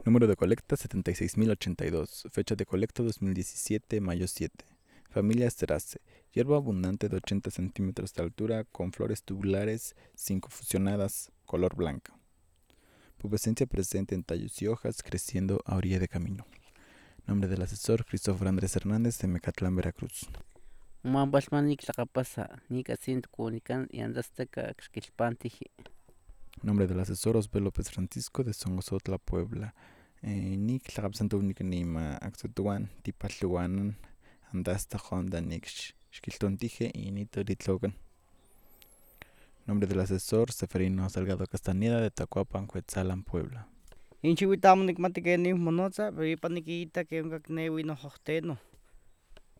Número de colecta 76.082. Fecha de colecta 2017, mayo 7. Familia Asteraceae. Hierba abundante de 80 centímetros de altura con flores tubulares 5 fusionadas, color blanca. Pubescencia presente en tallos y hojas, creciendo a orilla de camino. Nombre del asesor: Cristóbal Andrés Hernández, de Mecatlán, Veracruz. Mambashmanik tlaqapasa, nika sintkunikan yandastaka xquilpantiji. Nombre del asesor: Osbe López Francisco, de Songosotla, Puebla. Nik tlaqapsantu niknima axutuan, tipatluanan, andasta honda nik xquiltontije y nitoritlogan. Nombre del asesor: Seferino Salgado Castañeda, de Tacuapan, Cuetzalan, Puebla. Inchihuitamo nikmati ken monotza, pero ipan nikita ken kaknewi no hohteno.